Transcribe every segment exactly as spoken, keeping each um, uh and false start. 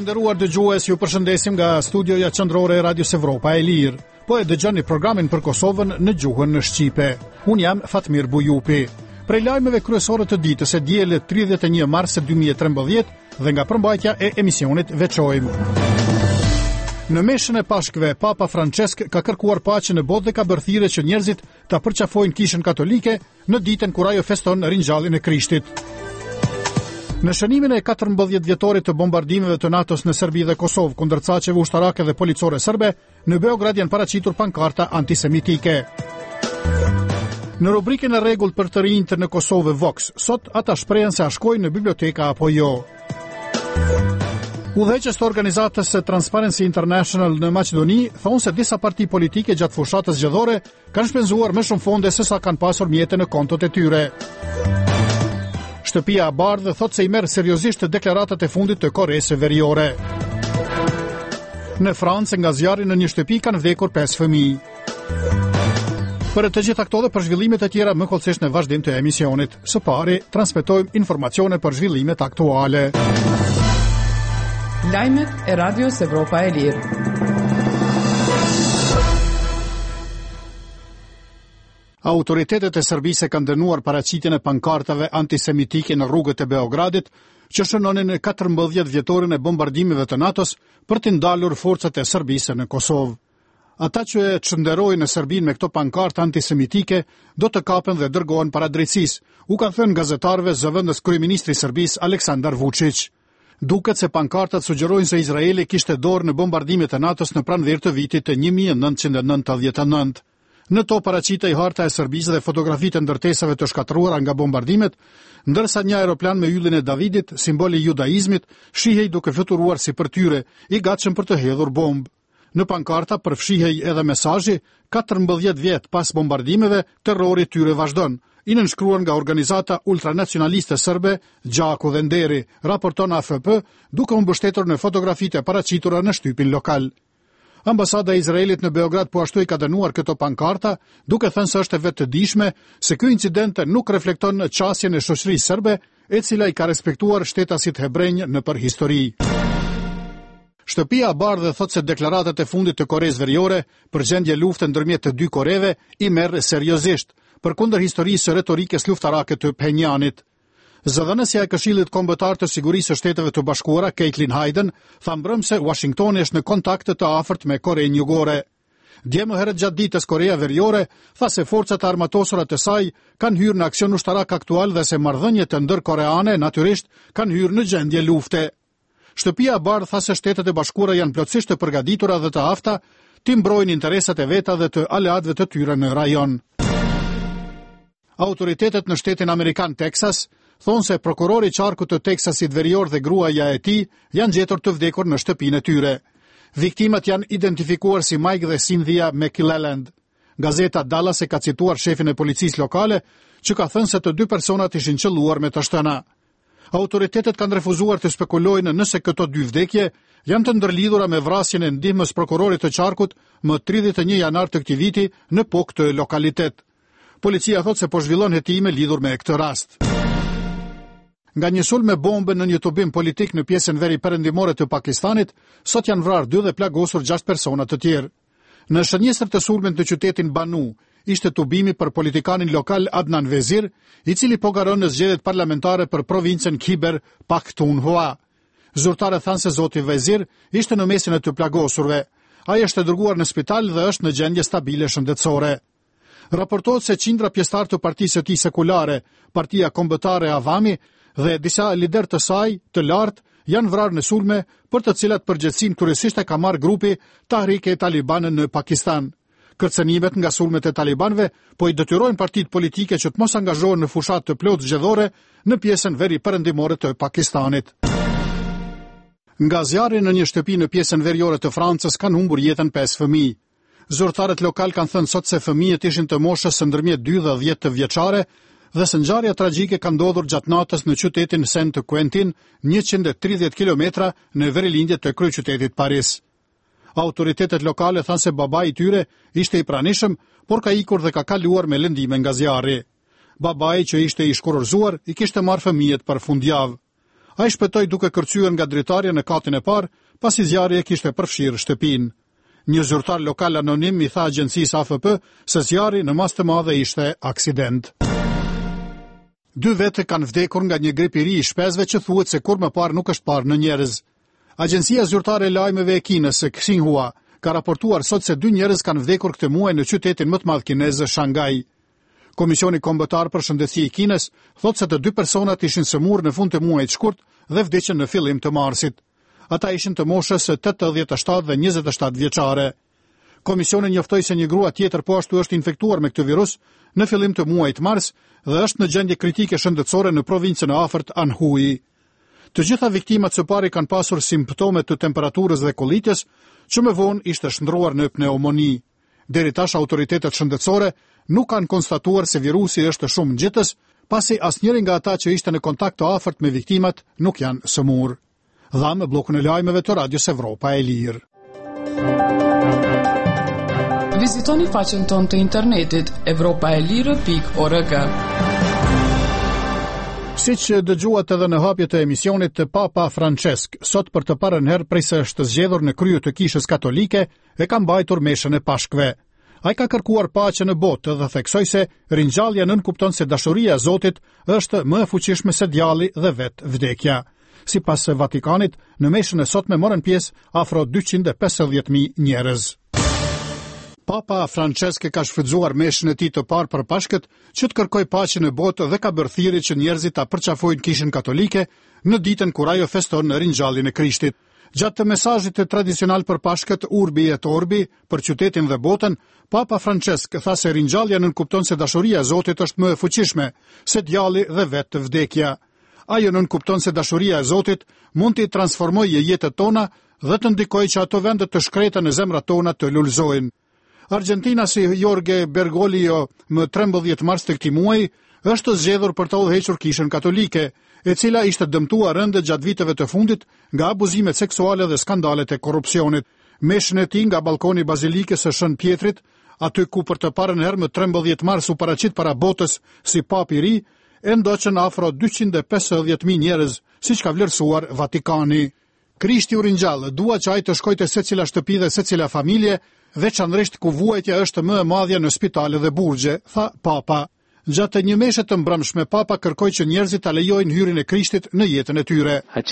nderuar dëgjues, ju përshëndesim nga studioja qendrore e Radios Evropa e Lirë. Po e dëgjoni programin për Kosovën në gjuhën në shqipe. Unë jam Fatmir Bujupi. Prej lajmeve kryesore të ditës e diel tridhjetë e një mars dy mijë e trembëdhjetë dhe nga përmbajtja e emisionit veçojmë. Në meshën e pashkëve, Papa Francesk ka kërkuar paqen në botë dhe ka bërë thirrje që njerëzit ta përqafojnë Kishën Katolike në ditën kur ajo feston ringjalljen e Krishtit. Në shënimin e katërmbëdhjetë vjetorit të bombardimeve të NATO-s në Serbi dhe Kosovë kundër caqeve ushtarake dhe policore serbe, në Beograd janë paraqitur pankarta antisemitike. Në rubrikën e rregullt për të rinjtë në Kosovë Vox, sot ata shprehen se a shkojnë në biblioteka apo jo. Udhëheqës të organizatës Transparency International në Maqedoni thonë se disa parti politike gjatë fushatës zgjedhore kanë shpenzuar më shumë fonde se sa kanë pasur mjete në kontot e tyre. Shtëpia e Bardhë thotë se i merr seriozisht deklaratat e fundit të Koresë Veriore. Në Francë, nga zjarri në një shtëpi kanë vdekur pesë fëmijë. Për të gjitha këto dhe për zhvillimet e tjera më kollësisht në vazhdim të emisionit. Së pari, transmetojmë informacione për zhvillimet aktuale. Lajmet e Radios Evropa e Lirë. Autoritetet e Serbisë kanë dënuar paraqitjen e pankartave antisemitike në rrugët e Beogradit, që shënonin katërmbëdhjetë vjetorin e bombardimeve të NATO-s për të ndalur forcat e Serbisë në Kosovë. Ata që e çnderojnë në Serbinë me këto pankartë antisemitike do të kapen dhe dërgohen para drejtësisë, u kanë thënë gazetarëve zëvendës kryeministri i Serbisë Aleksandar Vučić. Duket se pankartat sugjerojnë se Izraeli kishte dorë në bombardimet e NATO-s në pranverë të vitit të një mijë e nëntëqind e nëntëdhjetë e nëntë. Në to paraqitej harta e Serbisë dhe fotografitë e ndërtesave të shkatruara nga bombardimet, ndërsa një aeroplan me yllin e Davidit, simboli i judaizmit, shihej duke fluturuar si për tyre, i gatshëm për të hedhur bombë. Në pankarta përfshihej edhe mesazhi katërmbëdhjetë vjet pas bombardimeve, terrori tyre vazhdon, i nënshkruar nga organizata ultranacionaliste serbe Gjaku dhe Nderi, raporton A F P, duke u mbështetur në fotografitë e paraqitura në shtypin lokal. Ambasada e Izraelit në Beograd po ashtu i ka dënuar këto pankarta, duke thënë se është e vetëdijshme se ky incident nuk reflekton qasjen e shoqërisë serbe, e cila i ka respektuar shtetasit hebrenj nëpër histori. Shtëpia e Bardhë thotë se deklaratat e fundit të Koresë Veriore për gjendje lufte ndërmjet të dy Koreve i merr seriozisht, përkundër historisë së retorikës luftarake të Phenjanit. Zëdhënësja e Këshillit Kombëtar të Sigurisë së Shteteve të Bashkuara, Caitlin Hayden, tha mbrëm se Washingtoni është në kontakte të afërt me Korenë Jugore. Dje më herët gjatë ditës Korea Veriore tha se forcat armatosura të saj kanë hyrë në aksion ushtarak aktual dhe se marrëdhëniet e ndërkoreane natyrisht kanë hyrë në gjendje lufte. Shtëpia e Bardhë tha se Shtetet e Bashkuara janë plotësisht të përgatitura dhe të afta të mbrojnë interesat e veta dhe të aleatëve të tyre në rajon. Autoritetet në shtetin amerikan Texas thonë se prokurori i qarkut të Teksasit Verior dhe gruaja e tij janë gjetur të vdekur në shtëpinë e tyre. Viktimat janë identifikuar si Mike dhe Cynthia McClelland. Gazeta Dallas e ka cituar shefin e policisë lokale, që ka thënë se të dy personat ishin qelluar me të shtëna. Autoritetet kanë refuzuar të spekulojnë nëse këto dy vdekje janë të ndërlidhura me vrasjen e ndihmës prokurorit të qarkut më tridhjetë e një janar të këtij viti në po këtë lokalitet. Policia thotë se po zhvillon hetime lidhur me këtë rast. Nga një sulm me bombe në një tubim politik në pjesën veri perëndimore të Pakistanit, sot janë vrarë dy dhe plagosur gjashtë persona të tjerë. Në shënjestër të sulmit në qytetin Banu, ishte tubimi për politikanin lokal Adnan Vezir, i cili po garon në zgjedhjet parlamentare për provincën Khyber Pakhtunkhwa. Zyrtarët thanë se zoti Vezir ishte në mesin e të plagosurve. Ai është dërguar në spital dhe është në gjendje stabile shëndetësore. Raportohet se qindra pjesëtar të partisë së tij sekulare, Partia Kombëtare Avami, dhe disa lider të saj të lartë janë vrarë në sulme për të cilat përgjegjësinë kryesisht e ka marrë grupi Tahrik-e-Taliban në Pakistan. Kërcënimet nga sulmet e talibanëve po i detyrojnë partitë politike që të mos angazhohen në fushat të plotë zgjedhore në pjesën veri perëndimore të Pakistanit. Nga zjarri në një shtëpi në pjesën veriore të Francës kanë humbur jetën pesë fëmijë. Zyrtarët lokal kanë thënë sot se fëmijët ishin të moshës së ndërmjet dy dhe dhjetë të vjeçare dhe se ngjarja tragjike ka ndodhur gjatë natës në qytetin Saint-Quentin, njëqind e tridhjetë kilometra në verilindje të kryeqytetit Paris. Autoritetet lokale thanë se babai i tyre ishte i pranishëm, por ka ikur dhe ka kaluar me lëndime nga zjarri. Babai që ishte i shkurorzuar i kishte marrë fëmijët për fundjavë. Ai shpëtoi duke kërcyer nga dritarja në katin e parë, pasi zjarri e kishte përfshirë shtëpinë. Një zyrtar lokal anonim i tha agjencisë A F P se zjarri në mas të madhe ishte aksident. Dy vete kanë vdekur nga një grip i ri i shpesve që thuhet se kur më parë nuk është parë në njerëz. Agjencia zyrtare e lajmeve e Kinës, Xinhua, ka raportuar sot se dy njerëz kanë vdekur këtë muaj në qytetin më të madh kinez, Shanghai. Komisioni kombëtar për shëndetësi i Kinës thotë se të dy personat ishin sëmurë në fund të muajit shkurt dhe vdiqën në fillim të marsit. Ata ishin të moshës tetëdhjetë e shtatë dhe njëzet e shtatë vjeçare. Komisioni njoftoi se një grua tjetër po ashtu është infektuar me këtë virus në fillim të muajit mars dhe është në gjendje kritike shëndetësore në provincën e afërt Anhui. Të gjitha viktimat së pari kanë pasur simptome të temperaturës dhe kolitjes, që më vonë ishte shndruar në pneumoni. Deri tash autoritetet shëndetësore nuk kanë konstatuar se virusi është shumë ngjitës, pasi asnjëri nga ata që ishte në kontakt të afërt me viktimat nuk janë sëmurë. Dhamë blokun e lajmeve të Radios Evropa e Lirë. Vizitoni faqen tonë të internetit evropa e lirë pikë org. Siç dëgjuat edhe në hapje të emisionit, të Papa Francesc, sot për të parën herë prej se është zgjedhur në krye të Kishës Katolike, e ka mbajtur meshën e Pashkve. Ai ka kërkuar paqe në botë dhe theksoi se ringjallja nënkupton se dashuria e Zotit është më e fuqishme se djalli dhe vetë vdekja. Sipas Vatikanit, në meshën e sotme morën pjesë afro dyqind e pesëdhjetë mijë njerëz. Papa Francesc ka shfrytzuar meshën e tij të parë për Pashkët që të kërkojë paqe në botë dhe ka bërë thirrje që njerëzit ta përqafojnë Kishën Katolike në ditën kur ajo feston ringjalljen e Krishtit. Gjatë të mesazhit tradicional për Pashkët Urbi et Orbi për qytetin dhe botën, Papa Francesc tha se ringjallja nënkupton se dashuria e Zotit është më e fuqishme se djalli dhe vetë vdekja. Ajo nënkupton se dashuria e Zotit mund të transformojë jetët tona dhe të ndikojë që ato vende të shkreta në zemrat tona të lulëzojnë. Argentina si Jorge Bergoglio më trembëdhjetë mars të këtij muaji është zgjedhur për të udhëhequr Kishën Katolike, e cila ishte dëmtuar rëndë gjatë viteve të fundit nga abuzimet seksuale dhe skandalet e korrupsionit. Meshën e tij nga balkoni i Bazilikës së Shën Pjetrit, aty ku për të parën herë më trembëdhjetë mars u paraqit para botës si pap i ri, e ndoqën afro dyqind e pesëdhjetë mijë njerëz, siç ka vlerësuar Vatikani. Krishti u ringjall, dua që ai të shkojë te secila shtëpi dhe secila familje, veçanërisht ku vuajtja është më e madhe në spitale dhe burgje, tha Papa. Gjatë një meshe të mbrëmshme, Papa kërkoi që njerëzit ta lejojnë hyrjen e Krishtit në jetën e tyre.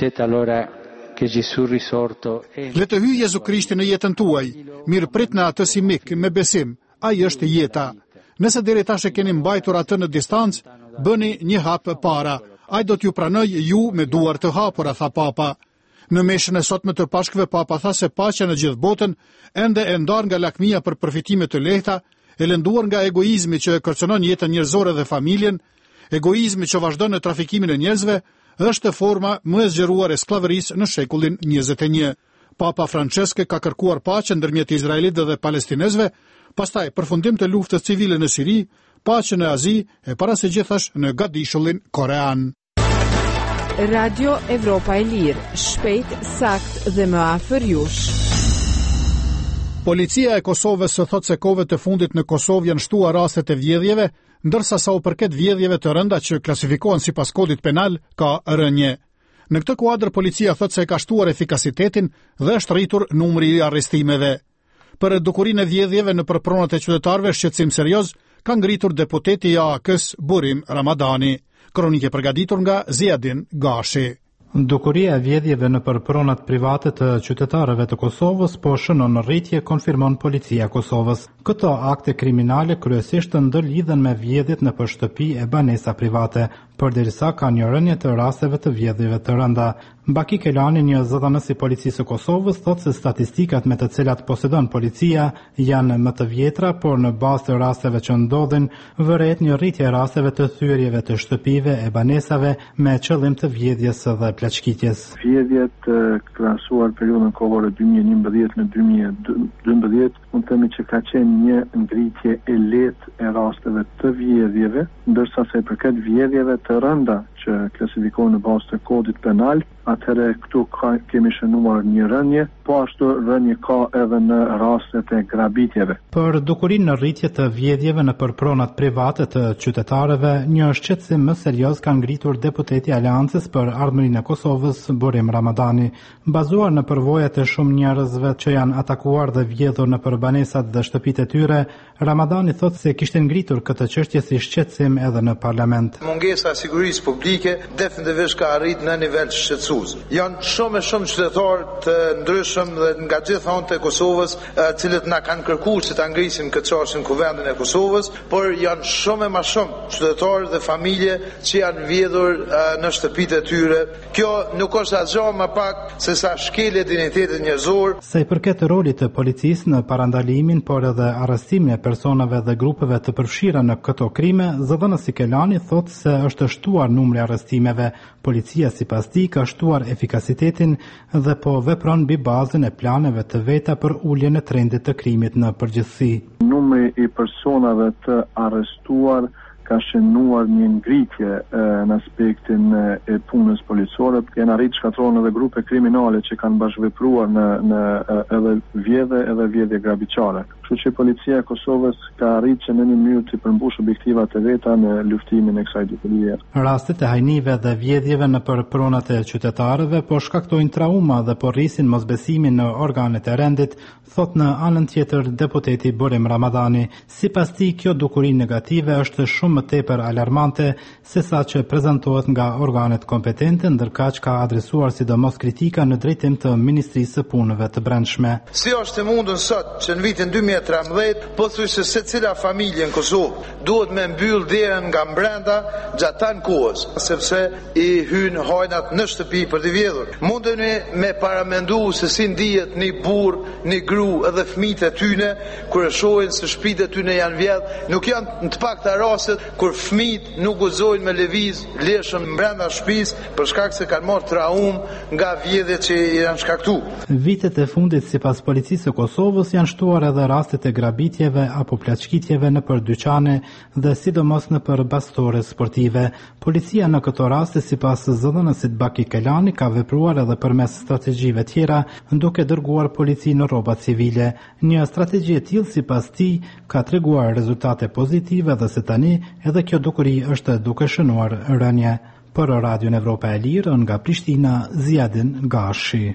Le të hyjë Jezu Krishti në jetën tuaj, mirë prit në atë si mik, me besim, ai është jeta. Nëse deri tash e keni mbajtur atë në distancë, bëni një hap para. Ai do t'ju pranojë ju me duar të hapura, tha Papa. Në meshën e sotme të Pashkëve, Papa tha se paqja në gjithë botën ende e ndar nga lakmia për përfitime të lehta, e lënduar nga egoizmi që kërcënon jetën njerëzore dhe familjen, egoizmi që vazhdon në trafikimin e njerëzve, është forma më e zgjeruar e skllavërisë në shekullin njëzet e një. Papa Francesc ka kërkuar paqen ndërmjet izraelitëve dhe palestinezëve, pastaj përfundim të luftës civile në Siri, paqen në Azi e para së gjithash në Gadishullin korean. Radio Evropa e Lirë, shpejt, sakt dhe më afër jush. Policia e Kosovës thot se kohëve të fundit në Kosovë janë shtuar rastet e vjedhjeve, ndërsa sa u përket vjedhjeve të rënda që klasifikohen sipas kodit penal, ka rënje. Në këtë kuadër policia thot se ka shtuar efikasitetin dhe është rritur numri i arrestimeve. Për dukurinë e vjedhjeve në përpronat e qytetarëve shqetësim serioz ka ngritur deputeti i A A K-s Burim Ramadani. Kronike përgatitur nga Ziadin Gashi. Dukuria e vjedhjeve në përpronat private të qytetarëve të Kosovës po shënon rritje, konfirmon policia e Kosovës. Këto akte kriminale kryesisht ndërlidhen me vjedhjet në shtëpi e banesa private, përderisa ka një rënje të rasteve të vjedhjeve të rënda. Baki Kelani, një zëdhënës i policisë së Kosovës, thotë se statistikat me të cilat posedon policia janë më të vjetra, por në bazë të rasteve që ndodhin, vëret një rritje rasteve të thyrjeve të shtëpive e banesave me qëllim të vjedhjes dhe plaçkitjes. Vjedhjet krahasuar periudhën kohore dy mijë e njëmbëdhjetë në dy mijë e dymbëdhjetë, mund të themi që ka qenë një ngritje e lehtë e rasteve të vjedhjeve, ndërsa sa i përket vjedhjeve të rënda që klasifikohen në bazë të kodit penal, atëherë këtu ka, kemi shënuar një rënje, po ashtu rënje ka edhe në rastet e grabitjeve. Për dukurinë në rritje të vjedhjeve në përpronat private të qytetarëve, një shqetësim më serioz ka ngritur deputeti i Aleancës për Ardhmërinë e Kosovës, Burim Ramadani. Bazuar në përvojat e shumë njerëzve që janë atakuar dhe vjedhur në banesat dhe shtëpitë e tyre, Ramadani thotë se kishte ngritur këtë çështje si shqetësim edhe në parlament. Mungesa e sigurisë publike definitivisht ka arrit në nivel shqetësues. Janë shumë e shumë qytetarë të ndryshëm dhe nga gjithë anët e Kosovës, të cilët na kanë kërkuar se ta ngrisim këtë çështje në Kuvendin e Kosovës, por janë shumë e më shumë qytetarë dhe familje që janë vjedhur në shtëpitë e tyre. Kjo nuk është asgjë më pak se sa shkelje dinjitetit njerëzor. Sa i përket rolit të policisë në parandalimin, por edhe arrestimin e personave dhe grupeve të përfshira në këto krime, zëdhënësi Kelani thotë se është shtuar numri arrestimeve. Policia sipas tij ka shtuar efikasitetin dhe po vepron mbi bazën e planeve të veta për uljen e trendit të krimit në përgjithësi. Numri i personave të arrestuar ka shënuar një ngritje e, në aspektin e punës policore, janë arrit shkatërrohen edhe grupe kriminale që kanë bashkëvepruar në në edhe vjedhje edhe vjedhje grabitçare. Kështu që policia e Kosovës ka arritur që në një mënyrë të përmbushë objektivat e veta në luftimin e kësaj diturie. Rastet e hajnive dhe vjedhjeve në pronat e qytetarëve po shkaktojnë trauma dhe po rrisin mosbesimin në organet e rendit, thot në anën tjetër deputeti Burim Ramadani. Sipas tij, kjo dukuri negative është shumë më tepër alarmante se sa që prezantohet nga organet kompetente, ndërkaq ka adresuar sidomos kritika në drejtim të Ministrisë së Punëve të Brendshme. Si është e mundur sot që në vitin dy mijë e tridhjetë pothuajse secila familje në Kosovë duhet me mbyll derën nga brenda gjatë tan kohës, sepse i hyn hajnat në shtëpi për të vjedhur. Mundeni me paramendu se si ndihet një burr, një gru edhe fëmijët e tyre kur e shohin se shtëpitë e tyre janë vjedh, nuk janë në të pakta rastet kur fëmijët nuk guxojnë me lëviz leshën brenda shtëpisë për shkak se kanë marrë traumë nga vjedhjet që janë shkaktuar. Vitet e fundit sipas policisë së Kosovës janë shtuar edhe rastet e grabitjeve apo plaçkitjeve në për dyqane dhe sidomos në për bastore sportive. Policia në këto raste sipas zëdhënësit Baki Kelani ka vepruar edhe përmes strategjive tjera, duke dërguar polici në rroba civile. Një strategji e tillë sipas tij ka treguar rezultate pozitive dhe se tani edhe kjo dukuri është duke shënuar rënje. Për Radion Evropa e Lirë nga Prishtina, Ziadin Gashi.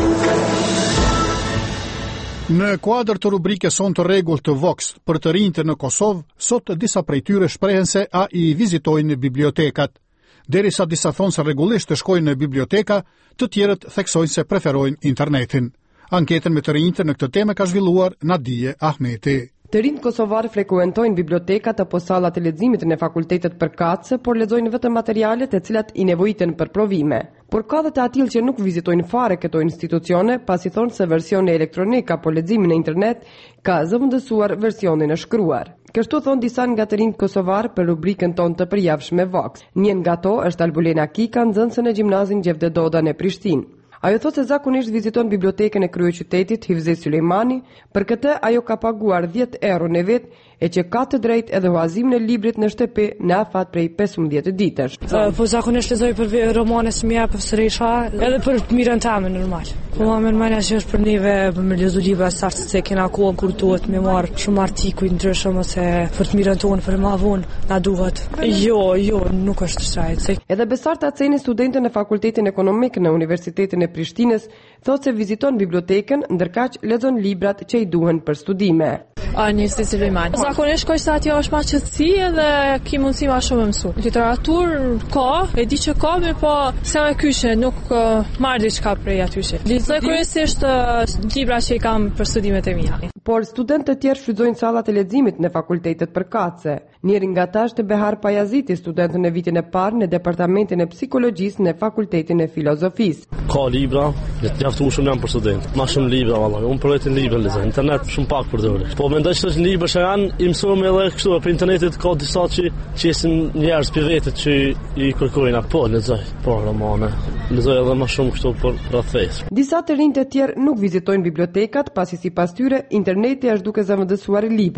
Në kuadër të rubrikës Son të rregull të Vox për të rinjtë në Kosovë, sot disa prej tyre shprehen se a i vizitojnë bibliotekat. Derisa disa thonë se rregullisht të shkojnë në biblioteka, të tjerët theksojnë se preferojnë internetin. Anketën me të rinjtë në këtë temë ka zhvilluar Nadije Ahmeti. Të rinjtë kosovarë frekuentojnë bibliotekat apo sallat e leximit në fakultetet përkatëse, por lexojnë vetëm materialet e cilat i nevojiten për provime. Por ka dhe të atil që nuk vizitojnë fare këto institucione, pasi thonë se versioni elektronik apo leximi në internet ka zëvendësuar versionin e shkruar. Kështu thonë disa nga të rinjtë kosovarë për rubrikën tonë të përjavshme Vox. Një nga to është Albulena Kika, nxënëse në gjimnazin Gjevde Doda në Prishtinë. Ajo thotë se zakonisht viziton bibliotekën e kryeqytetit Hivzi Sulejmani, për këtë ajo ka paguar dhjetë euro në vit e që ka të drejtë edhe huazimin e librit në shtëpi në afat prej pesëmbëdhjetë ditësh. Po zakonisht lexoj për romane që më jep sërisha, edhe për të mirën time normal. Po më mendoj se është për neve për me lexuar libra sartë se kena kohën kur duhet me marr shumë artikuj ndryshëm ose për të mirën tonë për më vonë na duhet. Jo, jo, nuk është shajt. Edhe Besarta Aceni, studente në Fakultetin Ekonomik në Universitetin e Prishtinës, thotë se viziton bibliotekën, ndërkaq lexon librat që i duhen për studime. A një Hivzi Sulejmani. Zakonisht shkoj se atje është më qetësi dhe ki mundësi më shumë mësu. Literaturë ka, e di që ka, me po se me kyshe nuk uh, marr diçka prej atyshe. Lexoj kryesisht uh, libra që i kam për studimet e mia. Por studentë të tjerë shfrytëzojnë sallat e leximit në fakultetet përkatëse. Njëri nga ta është Behar Pajaziti, student në vitin e parë në departamentin e psikologjisë në Fakultetin e Filozofisë. Ka libra, të mjaftueshëm janë për student. Ma shumë libra valla. Unë përveç libra lexoj, internet shumë pak përdor. Po mendoj se është libra që janë i mësuar edhe kështu për internetit ka disa që qesin njerëz për vetë që i kërkojnë apo lexoj, po romane. Lexoj edhe më shumë kështu për rreth. Disa të rinjtë të tjerë nuk vizitojnë bibliotekat, pasi sipas tyre interneti është duke zëvendësuar librat.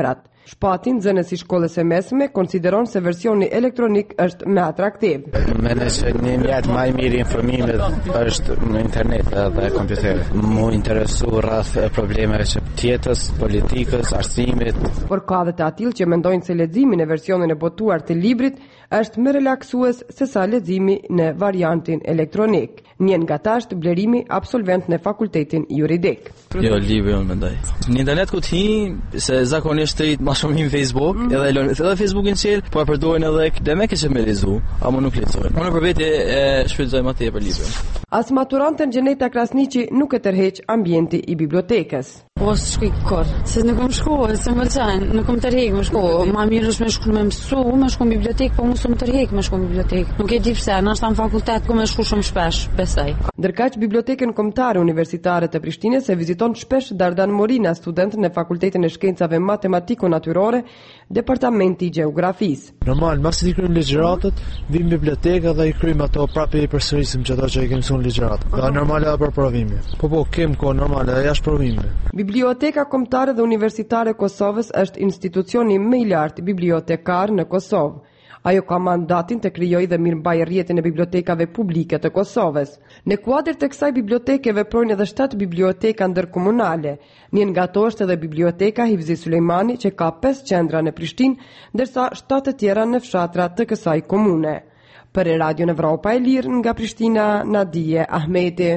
Shpati nxënësi shkollës së mesme konsideron se versioni elektronik është më atraktiv. Mendoj se një mjet më i mirë informimit është në internet dhe kompjuter. Mu interesu rreth problemeve që tjetës, politikës, arsimit. Por ka dhe të atill që mendojnë se leximin e versionin e botuar të librit është më relaksues se sa leximi në variantin elektronik. Njën nga ta është blerimi absolvent në fakultetin juridik. Jo, libri unë mendoj. Në internet ku ti se zakonisht të ma shumë në Facebook, mm. edhe, edhe Facebookin qel, po e përdojnë edhe dhe me kështë me lezu, ama nuk lexojnë. Unë për veti e shfrytëzoj më tepër librin. As maturantën Gjeneta Krasniqi nuk e tërheq ambienti i bibliotekës. Po shkoj kur, se nuk kam shkuar, se më pëlqen, nuk kam tërheq më shku. Ma mirë është me shku me mësu, me shku në bibliotekë, po mos më tërheq me shku në bibliotekë. Nuk e di pse, ndoshta në fakultet ku me shku shumë shpesh, besoj. Ndërkaq bibliotekën kombëtare universitare të Prishtinës e viziton shpesh Dardan Morina, student në Fakultetin e Shkencave Matematiko-Natyrore, Departamenti i Gjeografisë. Normal, masi i kryjmë ligjëratët, vim në bibliotekë dhe i kryjmë ato prapë i përsërisim çdo që i kemi mësuar ligjëratë. Dhe normal edhe për provime. Po po, kem kohë normal edhe jashtë provime. Biblioteka Kombëtare dhe Universitare e Kosovës është institucioni më i lartë bibliotekar në Kosovë. Ajo ka mandatin të krijojë dhe mirëmbajë rrjetin e bibliotekave publike të Kosovës. Në kuadër të kësaj biblioteke veprojnë edhe shtatë biblioteka ndërkomunale. Një nga ato është edhe biblioteka Hivzi Sulejmani, që ka pesë qendra në Prishtinë, ndërsa shtatë të tjera në fshatra të kësaj komune. Për Radio Evropa e Lirë nga Prishtina, Nadije Ahmeti.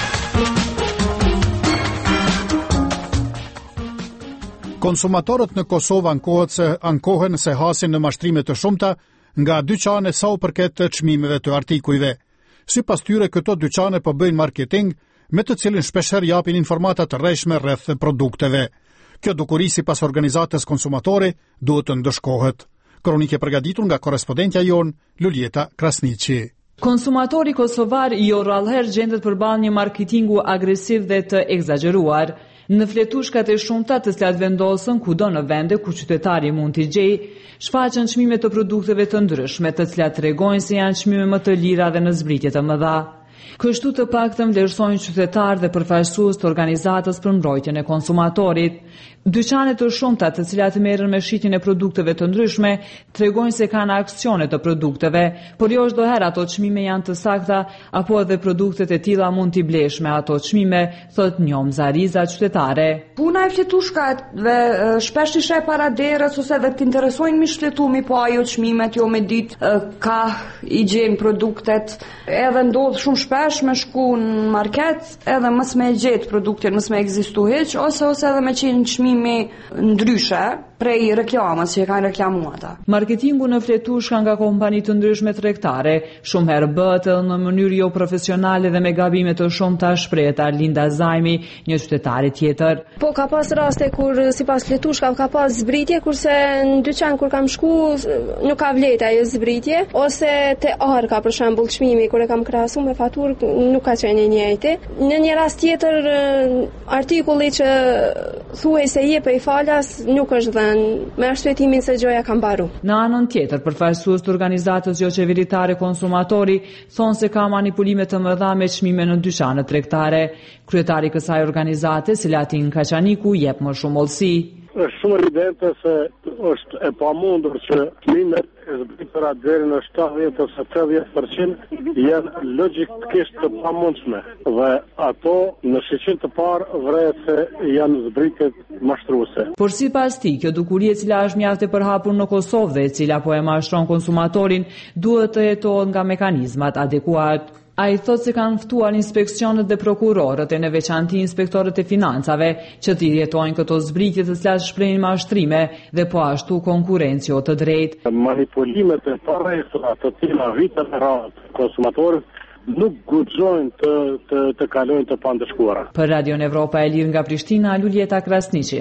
Konsumatorët në Kosovë ankohet se ankohen se hasin në mashtrime të shumta nga dyqane sa u përket të çmimeve të artikujve. Sipas tyre, këto dyqane po bëjnë marketing me të cilin shpeshherë japin informata të rreshme rreth produkteve. Kjo dukuri sipas organizatës konsumatori duhet të ndëshkohet. Kronike përgatitur nga korrespondentja jon Luljeta Krasniqi. Konsumatori kosovar jo rrallëherë gjendet përballë një marketingu agresiv dhe të egzageruar. Në fletushkat e shumta të cilat vendosën kudo në vende ku qytetari mund t'i gjejë, shfaqen çmime të produkteve të ndryshme, të cilat tregojnë se janë çmime më të lira dhe në zbritje të mëdha. Kështu të paktën vlerësojnë qytetarë dhe përfaqësues të organizatës për mbrojtjen e konsumatorit. Dyqane të shumta të cilat merren me shitjen e produkteve të ndryshme tregojnë se kanë aksione të produkteve, por jo çdo herë ato çmime janë të sakta apo edhe produktet e tilla mund t'i blesh me ato çmime, thot Njom Zariza, qytetare. Puna e fletushkave shpesh i sheh para derës ose edhe të interesojnë mi shfletumi, po ajo çmimet jo me ditë ka i gjejnë produktet, edhe ndodh shumë shpesh me shku në market edhe mos me gjet produktin, mos me ekzistu hiç, ose ose edhe me qenë çmimi ndryshe prej reklamës që kanë reklamuar ata. Marketingu në fletushka nga kompani të ndryshme tregtare shumë herë bëhet edhe në mënyrë jo profesionale dhe me gabime të shumta, shpreh Arlinda Zajmi, një qytetare tjetër. Po ka pas raste kur sipas fletushka ka pas zbritje, kurse në dyqan kur kam shku nuk ka vlerë ajo zbritje, ose te Arka për shembull çmimi kur e kam krahasuar me faturë nuk ka qenë i njëjti. Në një rast tjetër artikulli që thuaj se jep i falas nuk është dhënë me arsye se gjoja ka mbaru. Në anën tjetër, përfaqësues të organizatës jo qeveritare konsumatori thonë se ka manipulime të mëdha me çmime në dyqane tregtare. Kryetari i kësaj organizate, Selatin Kaçaniku, jep më shumë olsi. Është shumë evidente se është e pamundur që çmimet e zbritura deri në shtatëdhjetë ose tetëdhjetë përqind janë logjikisht të pamundshme dhe ato në shiqin të parë vret se janë zbritje mashtruese. Por sipas tij, kjo dukuri e cila është mjaft e përhapur në Kosovë dhe e cila po e mashtron konsumatorin, duhet të jetohet nga mekanizmat adekuat. A i thot se kanë ftuar inspeksionet dhe prokurorët e në veçanti inspektorët e financave që t'i jetojnë këto zbritje të cilat shprehin mashtrime dhe po ashtu konkurrencë jo të drejtë. Manipulimet e parreshtura të tilla vite me radhë konsumatorët nuk guxojnë të, të, të kalojnë të pandëshkuara. Për Radio Evropa e Lirë nga Prishtina, Luljeta Krasniqi.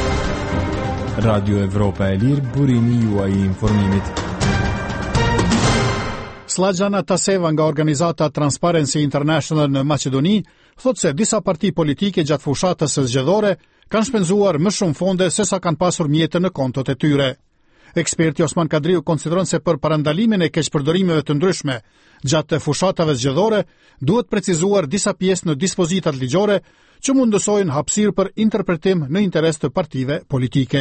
Radio Evropa e Lirë, burimi juaj i informimit. Slagjana Taseva nga organizata Transparency International në Maqedoni thot se disa parti politike gjatë fushatës së zgjedhore kanë shpenzuar më shumë fonde se sa kanë pasur mjete në kontot e tyre. Eksperti Osman Kadriu konsideron se për parandalimin e keqpërdorimeve të ndryshme gjatë fushatave zgjedhore duhet precizuar disa pjesë në dispozitat ligjore që mundësojnë hapësirë për interpretim në interes të partive politike.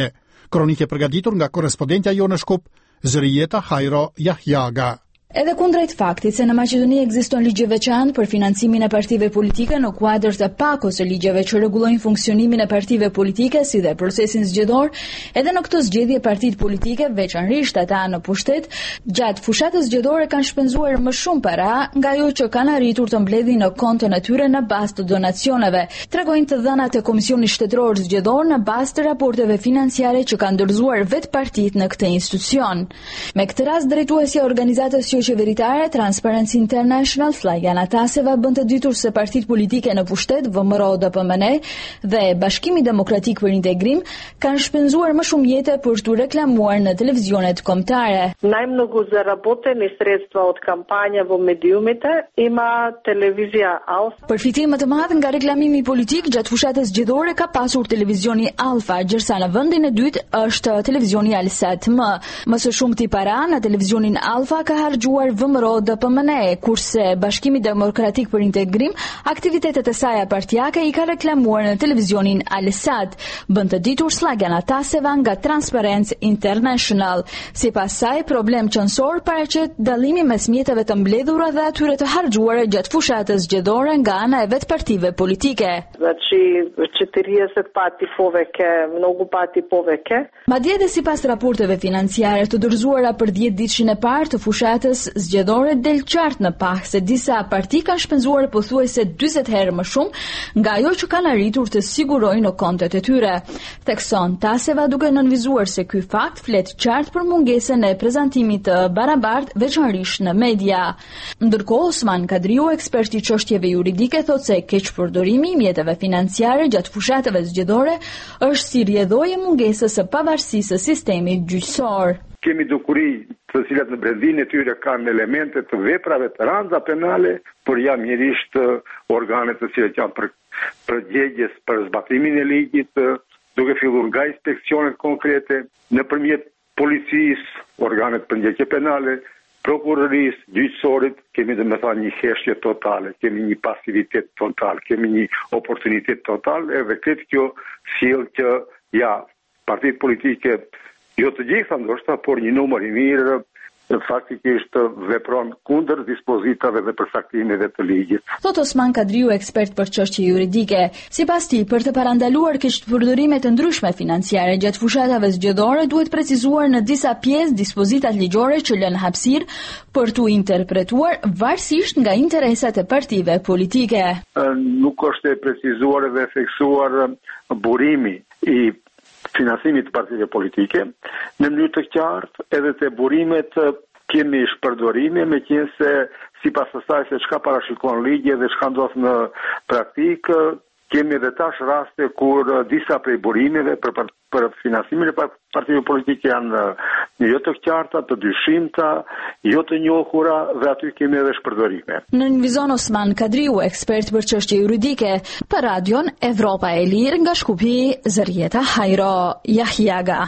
Kronike përgatitur nga korrespondentja jo në Shkup, Zërijeta Hajro Jahjaga. Edhe kundrejt faktit se në Maqedoni ekziston ligje veçantë për financimin e partive politike në kuadër të pak ose ligjeve që rregullojnë funksionimin e partive politike si dhe procesin zgjedhor, edhe në këtë zgjedhje partitë politike, veçanërisht ata në pushtet, gjatë fushatës zgjedhore kanë shpenzuar më shumë para nga ajo që kanë arritur të mbledhin në kontën e tyre në bazë të donacioneve, tregojnë të dhënat e Komisionit Shtetëror Zgjedhor në bazë të raporteve financiare që kanë dorëzuar vetë partitë në këtë institucion. Me këtë rast drejtuesja e organizatës qeveritare Transparency International Flajana Taseva bën të ditur se partitë politike në pushtet V M R O D P M N dhe Bashkimi Demokratik për Integrim kanë shpenzuar më shumë jete për të reklamuar në televizionet kombëtare. Najmnogo заработени средства от кампanja во медиумите има телевизија Alfa. Përfitim më të madh nga reklamimi politik gjatë fushatës zgjedhore ka pasur televizioni Alfa, ndërsa në vendin e dytë është televizioni Alsat M. Më së shumti para në televizionin Alfa ka harxuar V M R O D P M N, kurse Bashkimi Demokratik për Integrim aktivitetet e saj partijake i ka reklamuar në televizionin Al-Sad, bën të ditur Slagana Taseva nga Transparency International. Sipas saj, problem qëndësor paraqet dallimi mes mjeteve të mbledhura dhe atyre të harxuara gjatë fushatës zgjedhore nga ana e vet partive politike. Значи четиридесет пати повеќе, многу пати повеќе. Madje edhe sipas raporteve financiare të dorëzuara për dhjetë ditëshin e parë të fushatës zgjedhore del qartë në pak se disa parti kanë shpenzuar pothuajse dyzet herë më shumë nga ajo që kanë arritur të sigurojnë në kontet e tyre. Thekson Taseva duke nënvizuar se ky fakt flet qartë për mungesën e prezantimit të barabartë veçanërisht në media. Ndërkohë Osman Kadriu, ekspert i çështjeve juridike, thotë se keqpërdorimi i mjeteve financiare gjatë fushatëve zgjedhore është si rrjedhojë mungesës së pavarësisë së sistemit gjyqësor. Kemi dukuri të cilat në brendin e tyre kanë elemente të veprave të rënda penale, por jamërisht organet të cilat janë për përgjegjës për zbatimin e ligjit, duke filluar nga inspeksionet konkrete, nëpërmjet policisë, organet përgjegjëse penale, prokurorisë, gjyqësorit, kemi dhe me tha një heshtje totale, kemi një pasivitet total, kemi një oportunitet total, edhe këtë kjo sjell që ja, partitë politike jo të gjitha ndoshta, por një numër i mirë faktikisht vepron kundër dispozitave dhe përcaktimeve të ligjit. Thot Osman Kadriu, ekspert për çështje juridike. Sipas tij, për të parandaluar keqpërdorime të ndryshme financiare gjatë fushatave zgjedhore, duhet precizuar në disa pjesë dispozitat ligjore që lënë hapësirë për tu interpretuar varësisht nga interesat e partive politike. Nuk është e precizuar dhe theksuar burimi i financimit të partive politike, në mënyrë të qartë edhe të burimet kemi shpërdorime, me qenë se sipas asaj se çka parashikon ligji dhe çka ndodh në praktikë, kemi edhe tash raste kur disa prej burimeve për, për, për financimin e partive politike janë jo të qarta, të dyshimta, jo të njohura dhe aty kemi edhe shpërdorime. Në nënvizon Osman Kadriu, ekspert për çështje juridike, për radion Evropa e Lirë nga Shkupi, Zërijeta Hajro Jahjaga.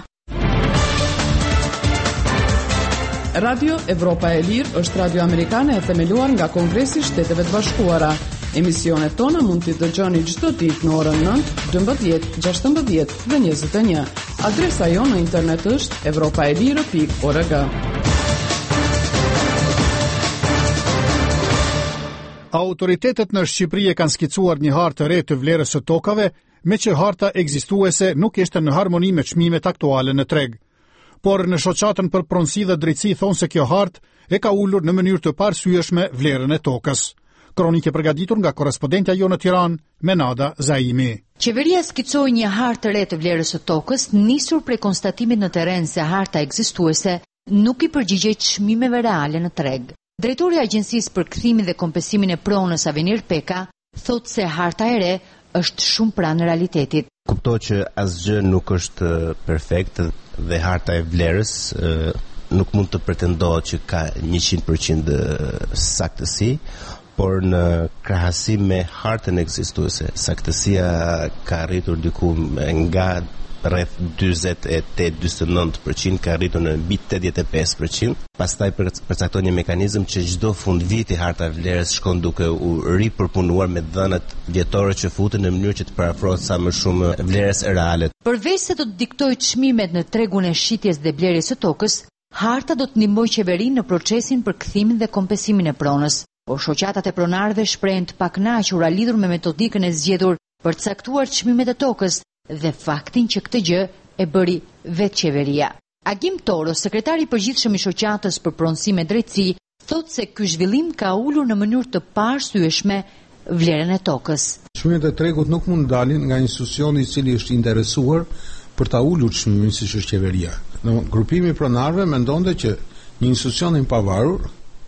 Radio Evropa e Lirë është radio amerikane e themeluar nga Kongresi i Shteteve të Bashkuara. Emisionet tona mund t'i dëgjoni çdo ditë në orën nëntë, dymbëdhjetë, gjashtëmbëdhjetë dhe njëzet e një. Adresa jonë në internet është evropaelire pikë org. Autoritetet në Shqipëri e kanë skicuar një hartë të re të vlerës së tokave, me që harta ekzistuese nuk ishte në harmoni me çmimet aktuale në treg. Por në shoqatën për pronësi dhe drejtësi thonë se kjo hartë e ka ulur në mënyrë të parsyeshme vlerën e tokës. Kronike përgatitur nga korrespondentja jo në Tiranë, Menada Zaimi. Qeveria skicoi një hartë të re të vlerës së tokës, nisur prej konstatimit në terren se harta ekzistuese nuk i përgjigjej çmimeve reale në treg. Drejtori i Agjencisë për Kthimin dhe Kompensimin e Pronës, Avenir Peka, thotë se harta e re është shumë pranë realitetit. Kuptoj që asgjë nuk është perfekt dhe harta e vlerës nuk mund të pretendohet që ka njëqind përqind saktësi, por në krahasim me hartën ekzistuese, saktësia ka arritur diku nga rreth dyzet e tetë dyzet e nëntë përqind, ka arritur në mbi tetëdhjetë e pesë përqind. Pastaj përcakton një mekanizëm që çdo fund viti harta e vlerës shkon duke u ripërpunuar me dhënat vjetore që futen në mënyrë që të parafrohet sa më shumë vlerës reale. Përveç se do të diktojë çmimet në tregun e shitjes dhe blerjes së tokës, harta do të ndihmojë qeverinë në procesin për kthimin dhe kompesimin e pronës. Por shoqatat e pronarëve shprehen të pakënaqura lidhur me metodikën e zgjedhur për të caktuar çmimet e tokës dhe faktin që këtë gjë e bëri vetë qeveria. Agim Toro, sekretari i përgjithshëm i shoqatës për pronësi me drejtësi, thotë se ky zhvillim ka ulur në mënyrë të paarsyeshme vlerën e tokës. Çmimet e tregut nuk mund dalin nga institucioni i cili është interesuar për ta ulur çmimin siç është qeveria. Në grupimi i pronarëve mendonte që një institucion i pavarur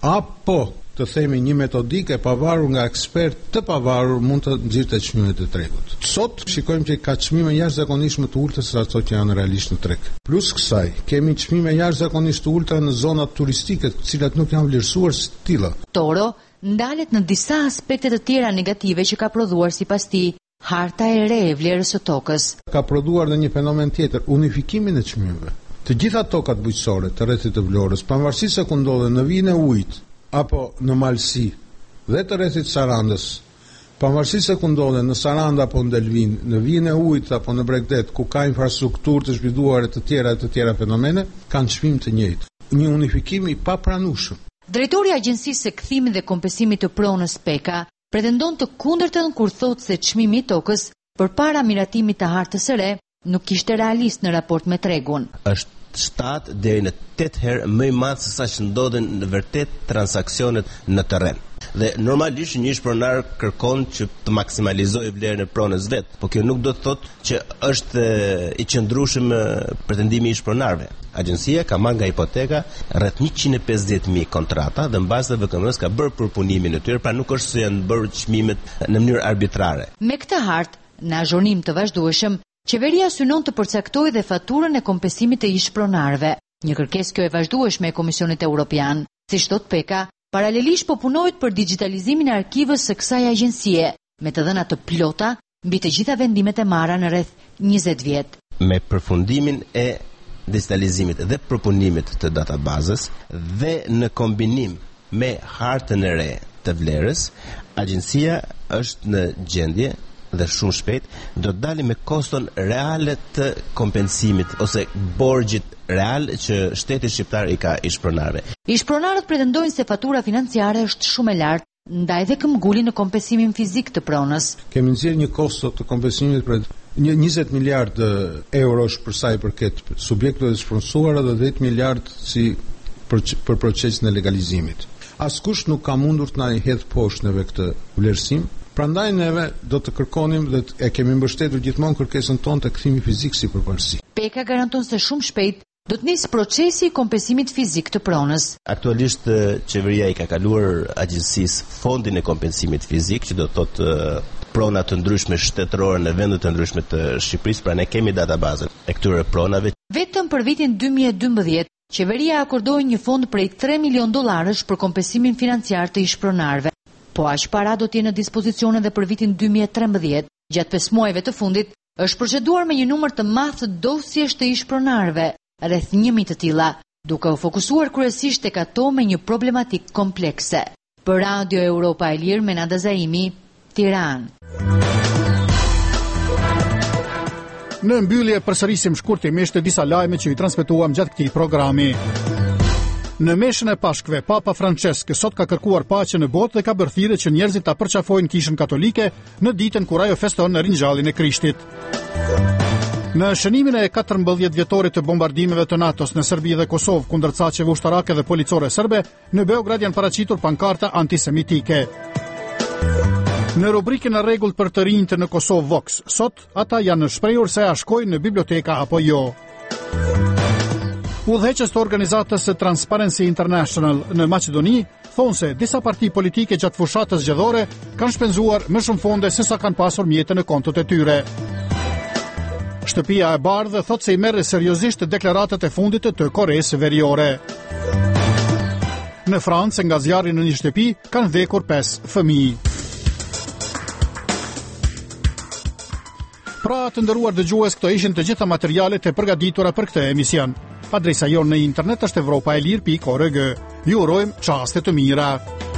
apo të themi një metodikë e pavarur nga ekspert të pavarur mund të nxirrte çmimet e tregut. Sot shikojmë që ka çmime jashtëzakonisht më të ulta se ato që janë realisht në treg. Plus kësaj, kemi çmime jashtëzakonisht të ulta në zonat turistike, të cilat nuk janë vlerësuar si të tilla. Toro ndalet në disa aspekte të tjera negative që ka prodhuar sipas tij harta e re e vlerës së tokës. Ka prodhuar edhe një fenomen tjetër, unifikimin e çmimeve. Të gjitha tokat bujqësore të rrethit të Vlorës, pavarësisht se ku ndodhen në vijin e ujit apo në Malsi dhe të rrethit Sarandës, pavarësisht se ku ndodhen në Sarandë apo në Delvin, në vijin e ujit apo në Bregdet, ku ka infrastrukturë të zhvilluara të tjera të tjera fenomene, kanë çmim të njëjtë. Një unifikim i papranueshëm. Drejtori i Agjencisë së Kthimit dhe Kompensimit të Pronës Peka pretendon të kundërtën kur thotë se çmimi i tokës përpara miratimit të hartës së re nuk ishte realist në raport me tregun. Është shtatë deri në tetë herë më i madh se sa që ndodhen në vërtet transaksionet në terren. Dhe normalisht një pronar kërkon që të maksimalizojë vlerën e pronës vet, por kjo nuk do të thotë që është i qëndrueshëm pretendimi i pronarëve. Agjencia ka marrë nga hipoteka rreth njëqind e pesëdhjetë mijë kontrata dhe mbas V K M-s ka bërë përpunimin e tyre, pra nuk është se janë bërë çmimet në mënyrë arbitrare. Me këtë hartë, në azhonim të vazhdueshëm, qeveria synon të përcaktojë dhe faturën e kompensimit të ish-pronarëve. Një kërkesë kjo e vazhdueshme e Komisionit Evropian, siç thot Peka, paralelisht po punohet për digitalizimin e arkivës së kësaj agjencie, me të dhëna të plota mbi të gjitha vendimet e marra në rreth njëzet vjet. Me përfundimin e digitalizimit dhe përpunimit të databazës dhe në kombinim me hartën e re të vlerës, agjencia është në gjendje dhe shumë shpejt do të dalim me koston reale të kompensimit ose borxhit real që shteti shqiptar i ka ish-pronarëve. Ish-pronarët pretendojnë se fatura financiare është shumë e lartë, ndaj dhe këmbguli në kompensimin fizik të pronës. Kemi nxjerrë një kosto të kompensimit për një njëzet miliardë eurosh për sa i përket subjekteve të shpronsuara dhe dhjetë miliardë si për, për procesin e legalizimit. Askush nuk ka mundur të na i hedh poshtë neve këtë vlerësim. Prandaj neve do të kërkonim dhe e kemi mbështetur gjithmonë kërkesën tonë të kthimi fizik si përparësi. Peka garanton se shumë shpejt do të nisë procesi i kompensimit fizik të pronës. Aktualisht qeveria i ka kaluar agjencisë fondin e kompensimit fizik, që do të thotë prona të ndryshme shtetërore në vende të ndryshme të Shqipërisë, pra ne kemi databazën e këtyre pronave. Vetëm për vitin dy mijë e dymbëdhjetë, qeveria akordoi një fond prej tre milion dollarësh për kompensimin financiar të ish-pronarëve. Po aq para do të jenë në dispozicion edhe për vitin dy mijë e trembëdhjetë. Gjatë pesë muajve të fundit është proceduar me një numër të madh të dosjesh të ish-pronarëve, rreth një mijë të tilla, duke u fokusuar kryesisht tek ato me një problematik komplekse. Për Radio Europa e Lirë, Menada Zaimi, Tiranë. Në mbyllje përsërisim shkurtimisht disa lajme që i transmetuam gjatë këtij programi. Në meshën e Pashkve, Papa Francesc sot ka kërkuar paqe në botë dhe ka bërë thirrje që njerëzit ta përqafojnë kishën katolike në ditën kur ajo feston në ringjalljen e Krishtit. Në shënimin e katërmbëdhjetë vjetorit të bombardimeve të NATO-s në Serbi dhe Kosovë kundër caqeve ushtarake dhe policore serbe, në Beograd janë paraqitur pankarta antisemitike. Në rubrikën e rregullt për të rinjtë në Kosovë Vox, sot ata janë shprehur se a shkojnë në biblioteka apo jo. Udhëheqës të organizatës Transparency International në Maqedoni thonë se disa parti politike gjatë fushatës zgjedhore kanë shpenzuar më shumë fonde se sa kanë pasur mjete në kontot e tyre. Shtëpia e Bardhë thotë se i merr seriozisht deklaratat e fundit të Koreas Veriore. Në Francë, nga zjarri në një shtëpi, kanë vdekur pesë fëmijë. Pra, të nderuar dëgjues, këto ishin të gjitha materialet e përgatitura për këtë emision. Adresa jonë në internet është evropaelir pikë org. Ju urojmë çaste të mira.